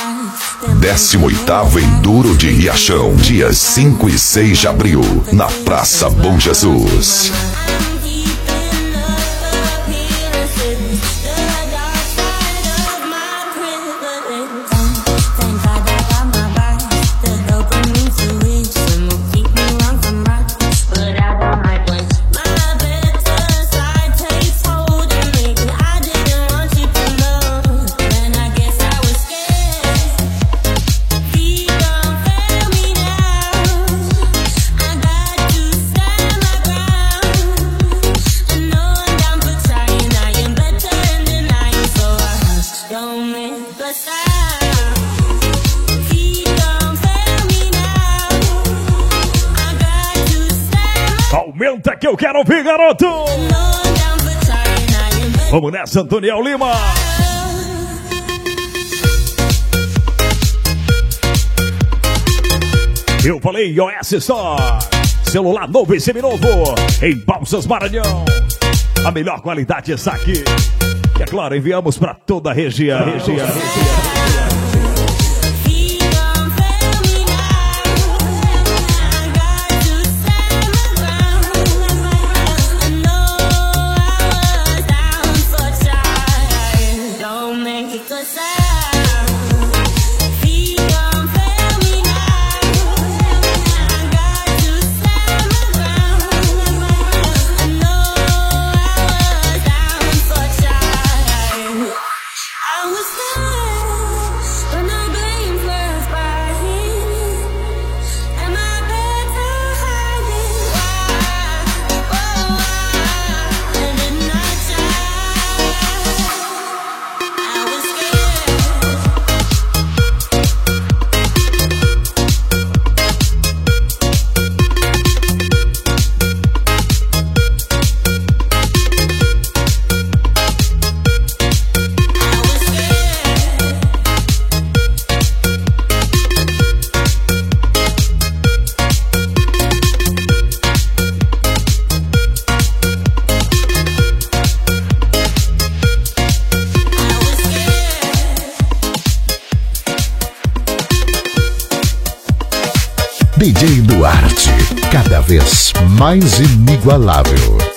18º Enduro de Riachão, dias 5 e 6 de abril, na Praça Bom Jesus. Aumenta que eu quero ouvir, garoto! Vamos nessa, Antoniel Lima! Eu falei iOS Store, celular novo e seminovo, em Balsas, Maranhão. A melhor qualidade está aqui. E é claro, enviamos para toda a região. DJ Duarte, cada vez mais inigualável.